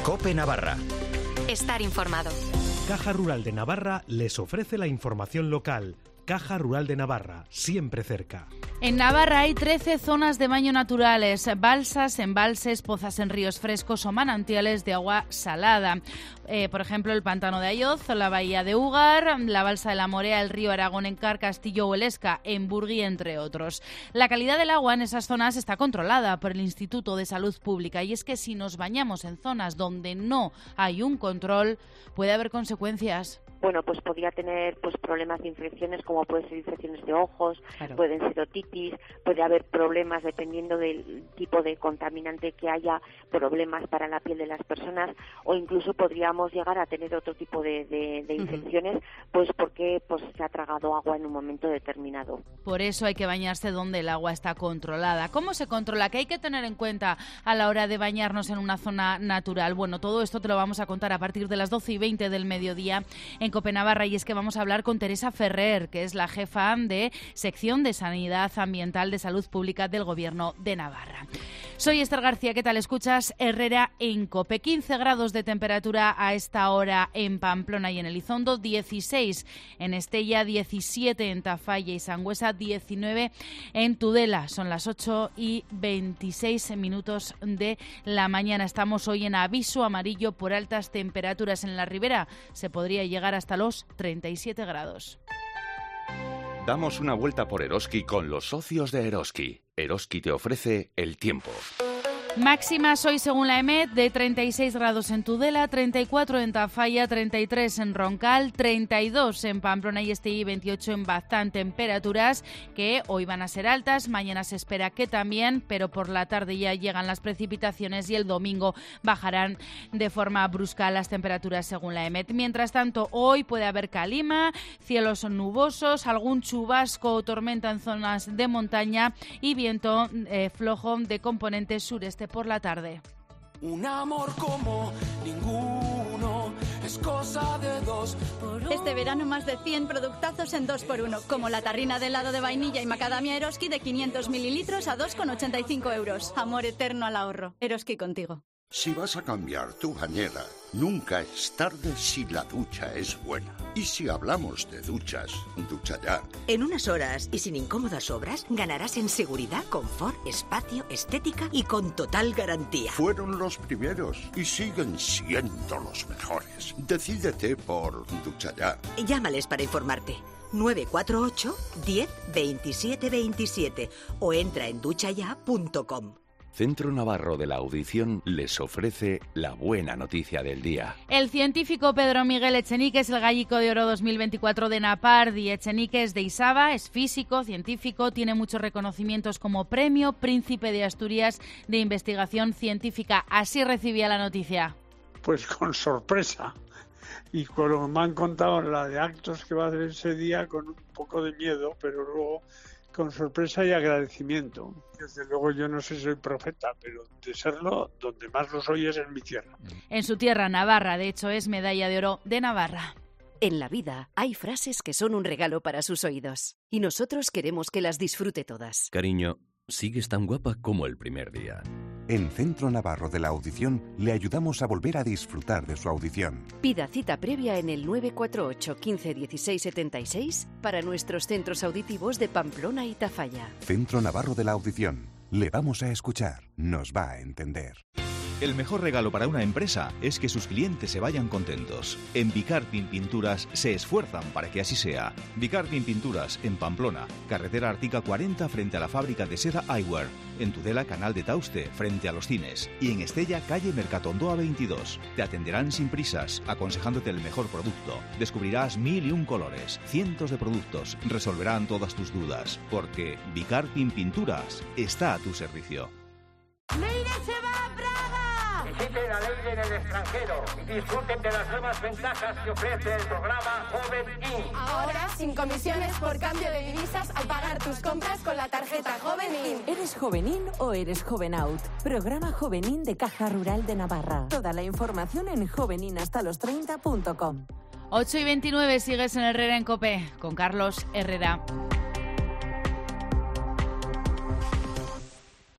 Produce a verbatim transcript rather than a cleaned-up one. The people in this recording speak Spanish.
COPE Navarra. Estar informado. Caja Rural de Navarra les ofrece la información local. Caja Rural de Navarra, siempre cerca. En Navarra hay trece zonas de baño naturales, balsas, embalses, pozas en ríos frescos o manantiales de agua salada. Eh, por ejemplo, el Pantano de Ayoz, la Bahía de Úgar, la Balsa de la Morea, el río Aragón en Car, Castillo o Elesca, en Burgui, entre otros. La calidad del agua en esas zonas está controlada por el Instituto de Salud Pública, y es que si nos bañamos en zonas donde no hay un control, puede haber consecuencias. Bueno, pues podría tener pues problemas de infecciones, como pueden ser infecciones de ojos, claro. Pueden ser otitis, puede haber problemas dependiendo del tipo de contaminante que haya, problemas para la piel de las personas, o incluso podríamos llegar a tener otro tipo de, de, de infecciones, uh-huh. pues porque pues se ha tragado agua en un momento determinado. Por eso hay que bañarse donde el agua está controlada. ¿Cómo se controla? ¿Qué hay que tener en cuenta a la hora de bañarnos en una zona natural? Bueno, todo esto te lo vamos a contar a partir de las doce y veinte del mediodía en COPE Navarra, y es que vamos a hablar con Teresa Ferrer, que es la jefa de Sección de Sanidad Ambiental de Salud Pública del Gobierno de Navarra. Soy Esther García, ¿qué tal? Escuchas Herrera en COPE. quince grados de temperatura a esta hora en Pamplona y en Elizondo, dieciséis en Estella, diecisiete en Tafalla y Sangüesa, diecinueve en Tudela. Son las ocho y veintiséis minutos de la mañana. Estamos hoy en aviso amarillo por altas temperaturas. En la Ribera se podría llegar hasta hasta los treinta y siete grados. Damos una vuelta por Eroski con los socios de Eroski. Eroski te ofrece el tiempo. Máximas hoy, según la EMET, de treinta y seis grados en Tudela, treinta y cuatro en Tafalla, treinta y tres en Roncal, treinta y dos en Pamplona y Estella y veintiocho en Baztán. Temperaturas que hoy van a ser altas, mañana se espera que también, pero por la tarde ya llegan las precipitaciones y el domingo bajarán de forma brusca las temperaturas, según la EMET. Mientras tanto, hoy puede haber calima, cielos nubosos, algún chubasco o tormenta en zonas de montaña y viento eh, flojo de componente sureste por la tarde. Un amor como ninguno es cosa de dos por uno. Este verano más de cien productazos en dos por uno, como la tarrina de helado de vainilla y macadamia Eroski de quinientos mililitros a dos con ochenta y cinco euros. Amor eterno al ahorro. Eroski contigo. Si vas a cambiar tu bañera, nunca es tarde si la ducha es buena. Y si hablamos de duchas, ducha ya. En unas horas y sin incómodas obras, ganarás en seguridad, confort, espacio, estética y con total garantía. Fueron los primeros y siguen siendo los mejores. Decídete por ducha ya. Llámales para informarte. nueve cuatro ocho, diez, veintisiete veintisiete o entra en duchaya punto com. Centro Navarro de la Audición les ofrece la buena noticia del día. El científico Pedro Miguel Echenique es el Gallico de Oro dos mil veinticuatro de Napardi. Echenique es de Isaba, es físico, científico, tiene muchos reconocimientos como Premio Príncipe de Asturias de Investigación Científica. Así recibía la noticia. Pues con sorpresa. Y cuando me han contado la de actos que va a hacer ese día, con un poco de miedo, pero luego con sorpresa y agradecimiento. Desde luego yo no sé si soy profeta, pero de serlo, donde más lo soy es en mi tierra. En su tierra, Navarra, de hecho es medalla de oro de Navarra. En la vida hay frases que son un regalo para sus oídos y nosotros queremos que las disfrute todas. Cariño, sigues tan guapa como el primer día. En Centro Navarro de la Audición le ayudamos a volver a disfrutar de su audición. Pida cita previa en el nueve cuatro ocho, quince, dieciséis, setenta y seis para nuestros centros auditivos de Pamplona y Tafalla. Centro Navarro de la Audición. Le vamos a escuchar. Nos va a entender. El mejor regalo para una empresa es que sus clientes se vayan contentos. En Vicarpin Pinturas se esfuerzan para que así sea. Vicarpin Pinturas, en Pamplona, carretera Artica cuarenta frente a la fábrica de seda Eyewear. En Tudela, Canal de Tauste, frente a los cines. Y en Estella, calle Mercatondoa veintidós. Te atenderán sin prisas, aconsejándote el mejor producto. Descubrirás mil y un colores, cientos de productos. Resolverán todas tus dudas, porque Vicarpin Pinturas está a tu servicio. ¡Leire se va a Praga! Visiten a Leire en el extranjero y disfruten de las nuevas ventajas que ofrece el programa Joven In. Ahora, sin comisiones por cambio de divisas al pagar tus compras con la tarjeta Joven In. ¿Eres Joven In o eres Joven Out? Programa Joven In de Caja Rural de Navarra. Toda la información en jovenin hasta los treinta punto com. ocho y veintinueve, sigues en Herrera en COPE con Carlos Herrera.